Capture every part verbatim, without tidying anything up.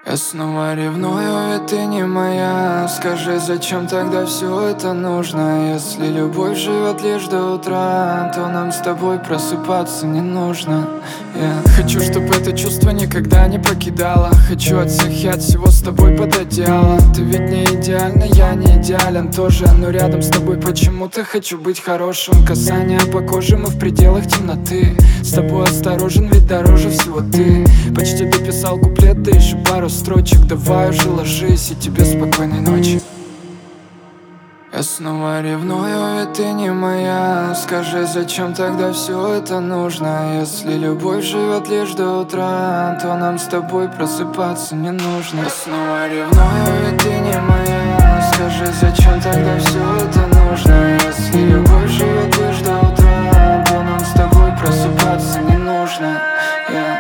Я снова ревную, ведь ты не моя. Скажи, зачем тогда все это нужно? Если любовь живет лишь до утра, то нам с тобой просыпаться не нужно. Я хочу, чтобы это чувство никогда не покидало. Хочу от всех и от всего с тобой под одеяло. Ты ведь не идеальна, я не идеален тоже, но рядом с тобой почему-то хочу быть хорошим. Касания по коже, мы в пределах темноты. С тобой осторожен, ведь дороже всего ты. Почти дописал куплет, да еще пару строчек. Давай уже ложись, и тебе спокойной ночи. Я снова ревную, ведь ты не моя. Скажи, зачем тогда все это нужно? Если любовь живет лишь до утра, то нам с тобой просыпаться не нужно. Я снова ревную, ведь ты не моя. Скажи, зачем тогда все это нужно? Если любовь живет лишь до утра, то нам с тобой просыпаться не нужно. Yeah.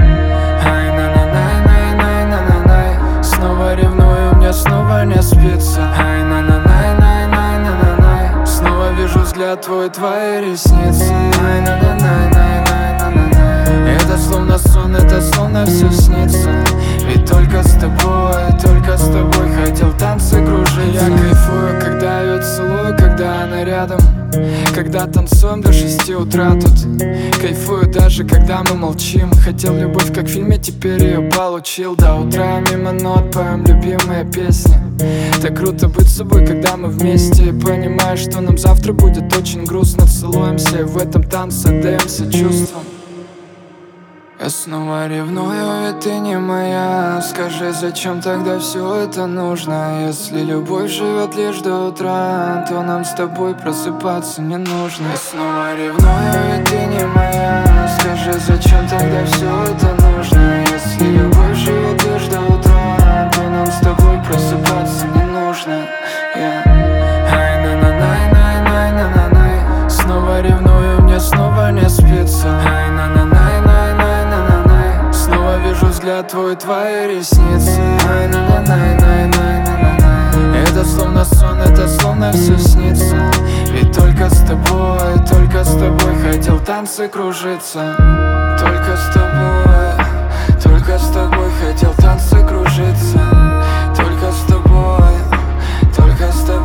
Снова ревную, мне снова не спится. Ай, на на на на на на на. Снова вижу взгляд твой, твои ресницы. Ай, на на на на на на на. Это словно сон, это словно все снится. Ведь только с тобой, только с тобой хотел танцы кружить. Я кайфую, когда ее целую, когда она рядом. Когда танцуем до шести утра тут. Кайфую даже, когда мы молчим. Хотел любовь, как в фильме, теперь ее получил. До утра мимо нот поем любимые песни. Так круто быть с собой, когда мы вместе. Понимаешь, что нам завтра будет очень грустно. Целуемся и в этом танце отдаемся чувствам. Я снова ревную, ведь ты не моя. Скажи, зачем тогда все это нужно? Если любовь живет лишь до утра, то нам с тобой просыпаться не нужно. Я снова ревную, ведь ты не моя. Скажи, зачем тогда все это нужно? Если любовь живет лишь до утра, то нам с тобой просыпаться не нужно. Yeah. Ай, на на на на на на на. Снова ревную, мне снова не спится. Ай, на на на. Вижу взгляд твой, твои ресницы. Ай, на на на на на на на. Это словно сон, это словно все снится. Ведь только с тобой, только с тобой хотел танцы кружиться. Только с тобой, только с тобой хотел танцы кружиться. Только с тобой, только с тобой.